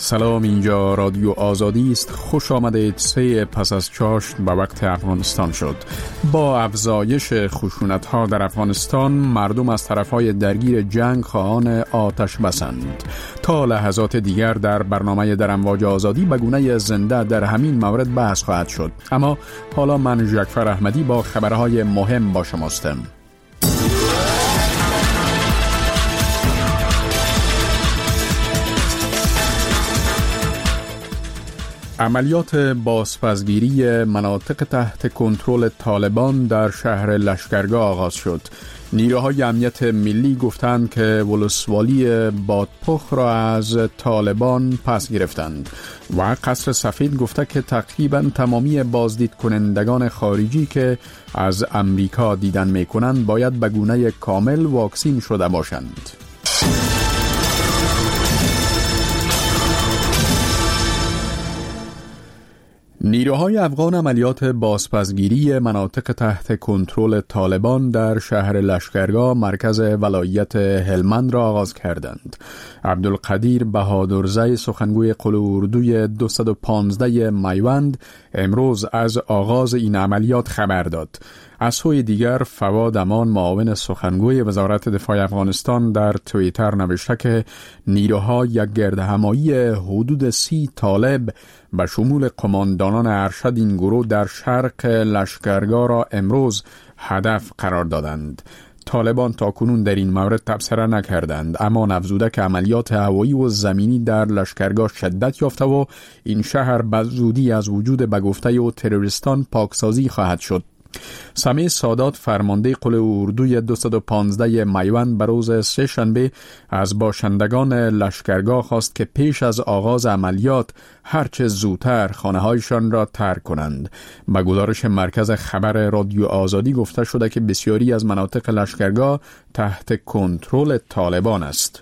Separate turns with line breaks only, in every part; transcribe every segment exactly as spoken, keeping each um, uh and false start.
سلام، اینجا رادیو آزادی است. خوش آمدید. سه پس از چاشت به وقت افغانستان شد. با افزایش خشونت‌ها در افغانستان، مردم از طرف‌های درگیر جنگ خواهان آتش بسند. تا لحظات دیگر در برنامه در امواج آزادی به گونه زنده در همین مورد بحث خواهد شد. اما حالا من ژکفر احمدی با خبرهای مهم با شماستم. عملیات بازپسگیری مناطق تحت کنترل طالبان در شهر لشکرگاه آغاز شد. نیروهای امنیت ملی گفتند که ولسوالی بادپخ را از طالبان پس گرفتند و قصر سفید گفته که تقریبا تمامی بازدید کنندگان خارجی که از امریکا دیدن می کنند باید به گونه کامل واکسین شده باشند. نیروهای افغان عملیات بازپسگیری مناطق تحت کنترل طالبان در شهر لشکرگاه مرکز ولایت هلمند را آغاز کردند. عبدالقدیر بهادرزی سخنگوی قل اردوی دویست و پانزده میوند امروز از آغاز این عملیات خبر داد. از سوی دیگر فواد امان معاون سخنگوی وزارت دفاع افغانستان در توییتر نوشته که نیروها یک گردهمایی حدود سی طالب به شمول قماندانان ارشد این گروه در شرق لشکرگاه را امروز هدف قرار دادند. طالبان تاکنون در این مورد تبصره نکردند، اما افزوده که عملیات هوایی و زمینی در لشکرگاه شدت یافته و این شهر به زودی از وجود به گفته و تروریستان پاکسازی خواهد شد. سمیع سادات فرمانده قل اردوی دویست و پانزده میوند به روز سه شنبه از باشندگان لشکرگاه خواست که پیش از آغاز عملیات هرچه زودتر خانه‌هایشان را ترک کنند. به گزارش مرکز خبر رادیو آزادی گفته شده که بسیاری از مناطق لشکرگاه تحت کنترل طالبان است.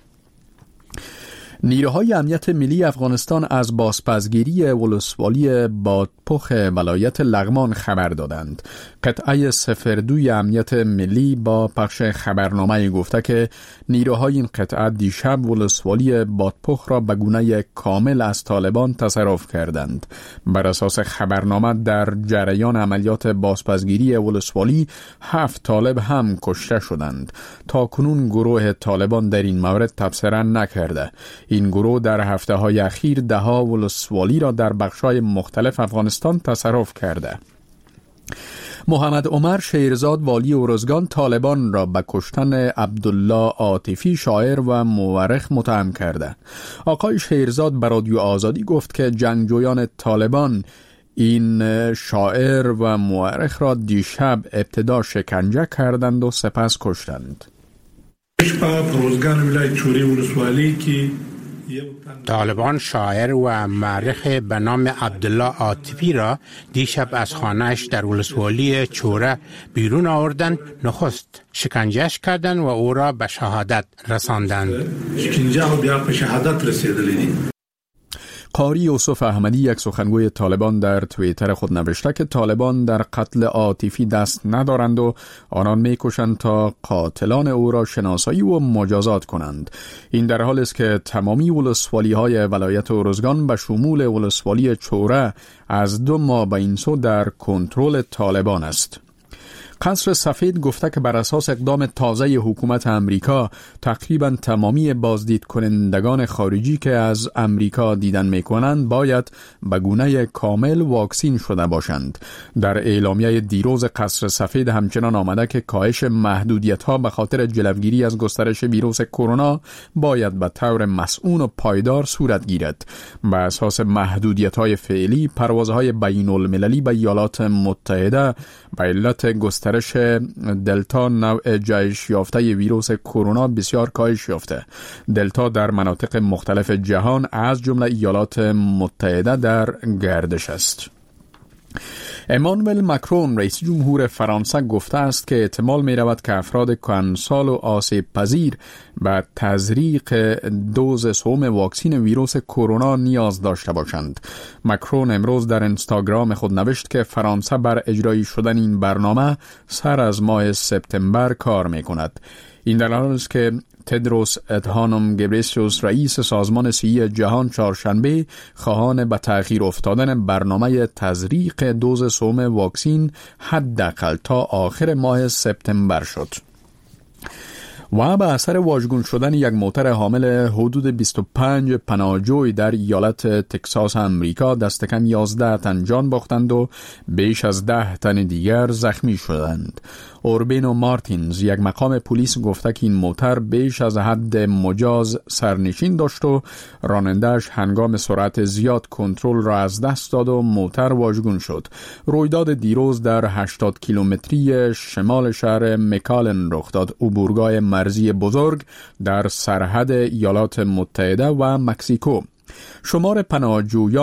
نیروهای امنیت ملی افغانستان از بازپسگیری ولسوالی بادپخ ولایت لغمان خبر دادند. قطعه صفر دوی امنیت ملی با پخش خبرنامه گفته که نیروهای این قطعه دیشب ولسوالی بادپخ را به گونه کامل از طالبان تصرف کردند. بر اساس خبرنامه در جریان عملیات بازپسگیری ولسوالی هفت طالب هم کشته شدند. تا کنون گروه طالبان در این مورد تبصره نکرده. این گروه در هفته های اخیر ده ها ولسوالی را در بخش‌های مختلف افغانستان تصرف کرده. محمد عمر شیرزاد والی ارزگان طالبان را به کشتن عبدالله عاطفی شاعر و مورخ متهم کرده. آقای شیرزاد به رادیو آزادی گفت که جنگجویان طالبان این شاعر و مورخ را دیشب ابتدا شکنجه کردند و سپس کشتند.
طالبان شاعر و مورخ به نام عبدالله عاطفی را دیشب از خانه‌اش در ولسوالی چوره بیرون آوردند. نخست شکنجهش کردند و او را به شهادت رساندند.
شکنجه و بیا به شهادت رسیدلی.
قاری یوسف احمدی یک سخنگوی طالبان در توییتر خود نوشته که طالبان در قتل عاطفی دست ندارند و آنان میکشند تا قاتلان او را شناسایی و مجازات کنند. این در حالی است که تمامی ولسوالی های ولایت ارزگان به شمول ولسوالی چوره از دو ماه به این سو در کنترل طالبان است. قصر سفید گفته که بر اساس اقدام تازه حکومت امریکا تقریبا تمامی بازدید کنندگان خارجی که از امریکا دیدن می کنند باید به گونه کامل واکسین شده باشند. در اعلامیه دیروز قصر سفید همچنان آمده که کاهش محدودیت ها به خاطر جلوگیری از گسترش ویروس کرونا باید به طور مسئول و پایدار صورت گیرد. به اساس محدودیت های فعلی پروازهای بین المللی به ایالات متحده به علت گسترش دلتا نوع جایش یافته ویروس کرونا بسیار کاهش یافته. دلتا در مناطق مختلف جهان از جمله ایالات متحده در گردش است. امانوئل مکرون رئیس جمهور فرانسه گفته است که احتمال می رود که افراد کهنسال و آسیب پذیر به تزریق دوز سوم واکسن ویروس کرونا نیاز داشته باشند. مکرون امروز در اینستاگرام خود نوشت که فرانسه بر اجرای شدن این برنامه سر از ماه سپتامبر کار می کند. این در حالی است که تدروس ادهانوم گبریسیوس رئیس سازمان صحی جهان چهارشنبه خواهان به تأخیر افتادن برنامه تزریق دوز سوم واکسین حداقل تا آخر ماه سپتامبر شد. و به اثر واژگون شدن یک موتر حامل حدود بیست و پنج پناهجوی در ایالت تکساس امریکا دست کم یازده تن جان باختند و بیش از ده تن دیگر زخمی شدند. اوربینو مارتینز، یک مقام پلیس، گفته که این موتر بیش از حد مجاز سرنشین داشت و راننده‌اش هنگام سرعت زیاد کنترل را از دست داد و موتر واژگون شد. رویداد دیروز در هشتاد کیلومتری شمال شهر مکالن رخ داد، عبورگاه مرزی بزرگ در سرحد ایالات متحده و مکزیکو. شمار پناهجویان